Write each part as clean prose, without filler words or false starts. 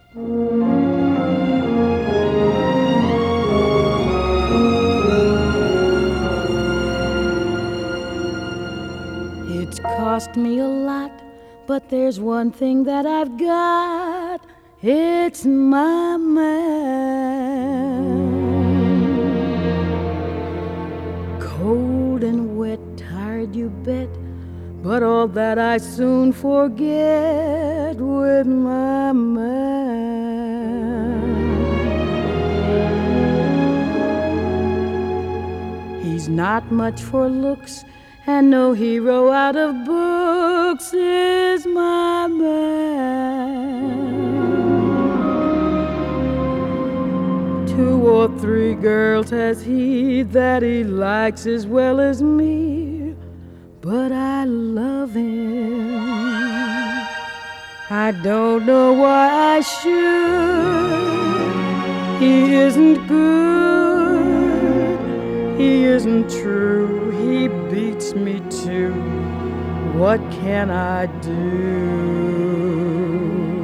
It's cost me a lot, but there's one thing that I've got. It's my man. Cold and wet, tired you bet, but all that I soon forget with my man. He's not much for looks, and no hero out of books is my man. 2 or 3 girls has he that he likes as well as me, but I love him. I don't know why I should. He isn't good, he isn't true, he beats me too. What can I do?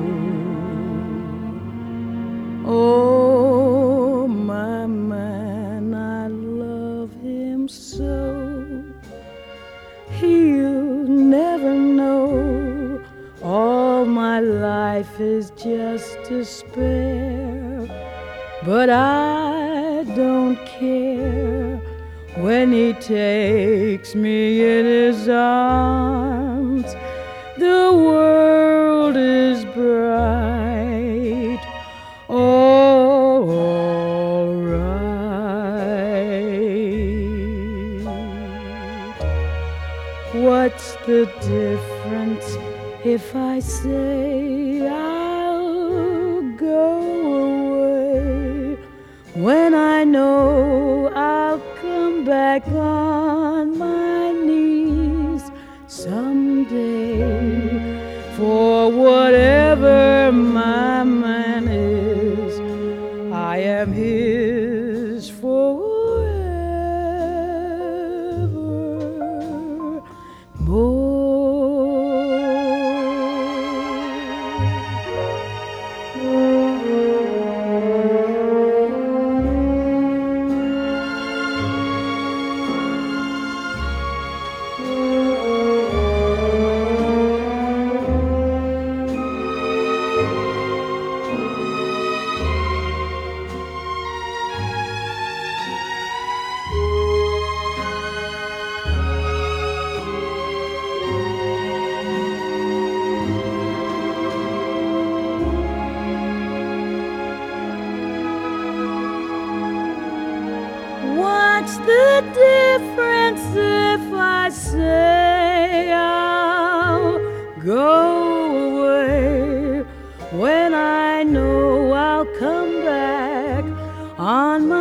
Oh, my man, I love him so. He'll never know all my life is just despair, but I don't care when he takes me in his arms. The world is bright, all right. What's the difference if I say I'll go away, when I know I'll come back on my knees someday? For whatever my man is, I am his forever more. What's the difference if I say I'll go away, when I know I'll come back on my